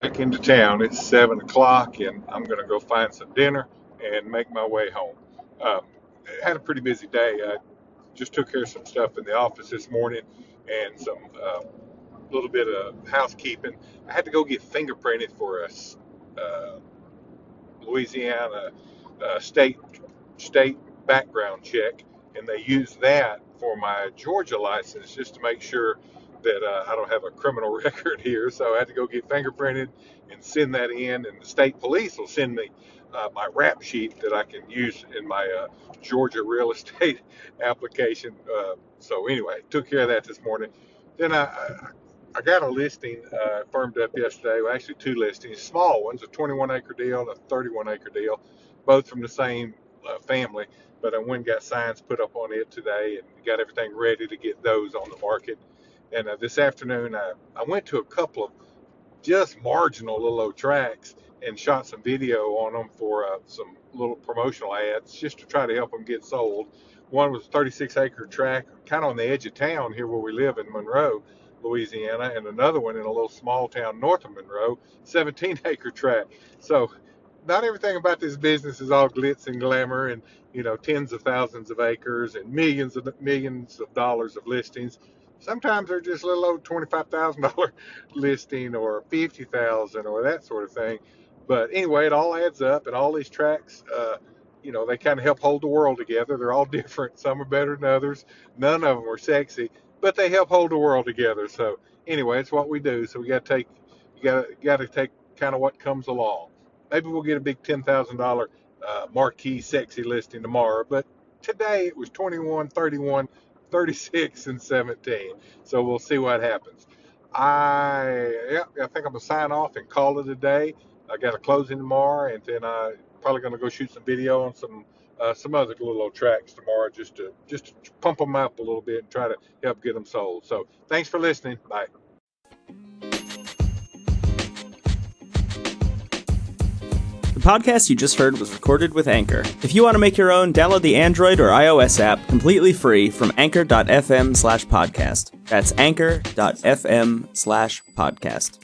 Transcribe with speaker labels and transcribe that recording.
Speaker 1: Back into town. It's 7 o'clock, and I'm going to go find some dinner and make my way home. Um, had a pretty busy day. I just took care of some stuff in the office this morning and some little bit of housekeeping. I had to go get fingerprinted for a uh, Louisiana state background check, and they use that for my Georgia license just to make sure that I don't have a criminal record here. So I had to go get fingerprinted and send that in, and the state police will send me my rap sheet that I can use in my Georgia real estate application. So anyway, took care of that this morning. Then I got a listing firmed up yesterday. Well, actually, two listings, small ones, a 21 acre deal and a 31 acre deal, both from the same family. But I went and got signs put up on it today and got everything ready to get those on the market. And this afternoon, I went to a couple of just marginal little old tracks and shot some video on them for some little promotional ads just to try to help them get sold. One was a 36 acre tract kind of on the edge of town here where we live in Monroe, Louisiana, and another one in a little small town north of Monroe, 17 acre tract. So not everything about this business is all glitz and glamour and tens of thousands of acres and millions of dollars of listings. Sometimes they're just a little old $25,000 listing or 50,000 or that sort of thing. But anyway, it all adds up, and all these tracks, they kind of help hold the world together. They're all different. Some are better than others. None of them are sexy, but they help hold the world together. So anyway, it's what we do. So you got to take kind of what comes along. Maybe we'll get a big $10,000 marquee sexy listing tomorrow, but today it was 21, 31, 36, and 17. So we'll see what happens. I think I'm gonna sign off and call it a day. I got a closing tomorrow, and then I probably gonna go shoot some video on some other little old tracks tomorrow, just to pump them up a little bit and try to help get them sold. So thanks for listening. Bye.
Speaker 2: The podcast you just heard was recorded with Anchor. If you want to make your own, download the Android or iOS app completely free from anchor.fm/podcast. That's anchor.fm/podcast.